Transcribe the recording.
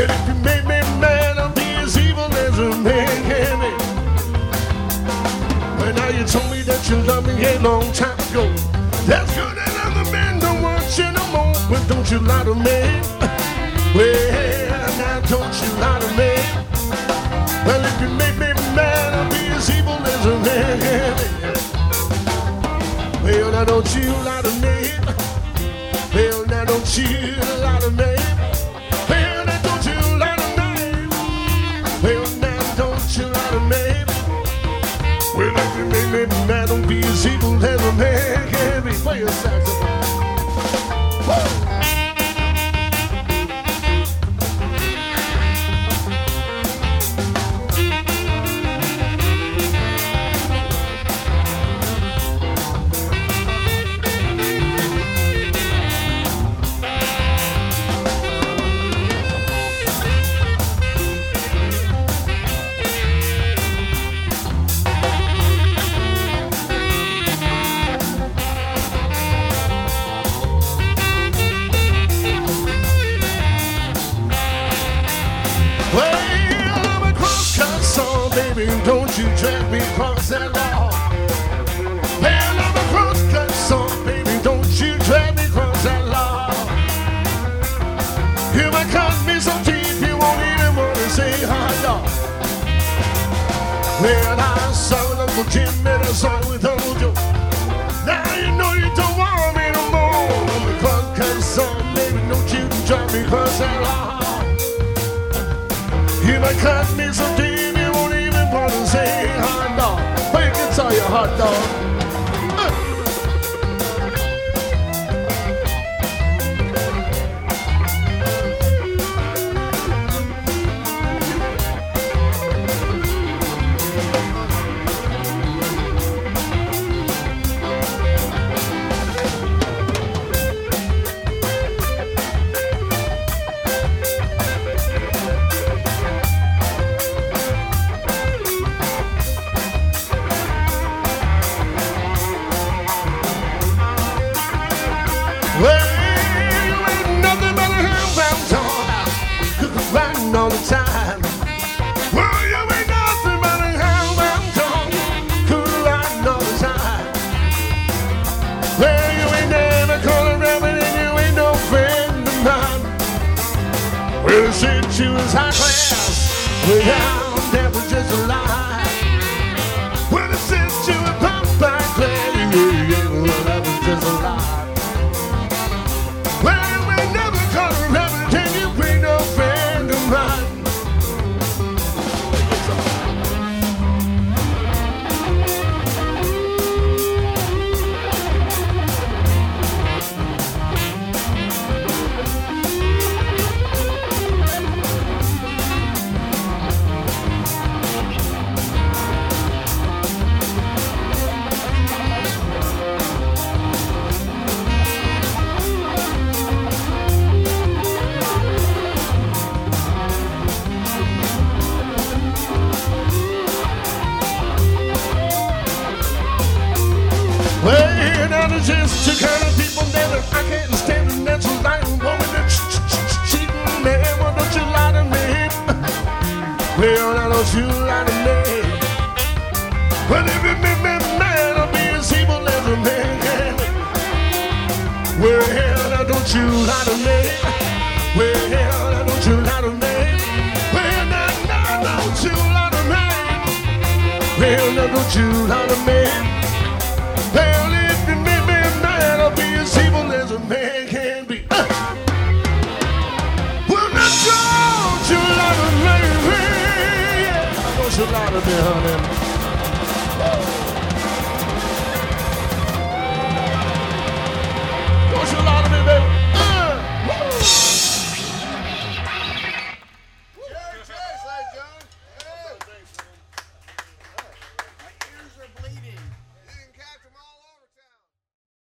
Well, if you make me mad, I'll be as evil as a man can be. But now you told me that you love me a long time ago. That's good, another man don't want you no more. But don't you lie to me. Well, now don't you lie to me. Well, if you make me mad, I'll be as evil as a man can be. Well, now don't you lie to me. Well, now don't you lie to me. Well, now don't you lie to me. Well, now don't you lie to me. Well, if you make me mad, don't be as evil as a man can be. Play your saxophone. Woo! Don't you drag me across that law. Well, I'm a cross-cut song, baby. Don't you drag me across that law. You might cut me so deep you won't even want to say hot dog. Well, I saw Uncle Jim and I saw with Uncle Joe. Now you know you don't want me no more. I'm a cross-cut song, baby. Don't you drag me across that law. You might cut me so deep say hot dog. Play your guitar, you hot dog. All the time. Well, you ain't nothing but a hound dog, cool riding all the time. Well, you ain't never called a rabbit and you ain't no friend of mine. Well, since you was high class, well, that was just a lie. Well, since you was pop by class, well, that was just a lie. Well, you ain't never called a rabbit and you ain't no friend of mine. Well, now there's just two kind of people that I can't stand, and that's a lying woman that's cheating man. Well, don't you lie to me. Well, now don't you lie to me. Well, if you make me mad, I'll be as evil as a man. Well, now don't you lie to me. Well, now don't you lie to me. Well, now don't you lie to me. Well, now don't you lie to me. Well, if you make me mad, I'll be as evil as a man can be. Well, now don't you lie to me. Yeah, don't you lie to me, honey.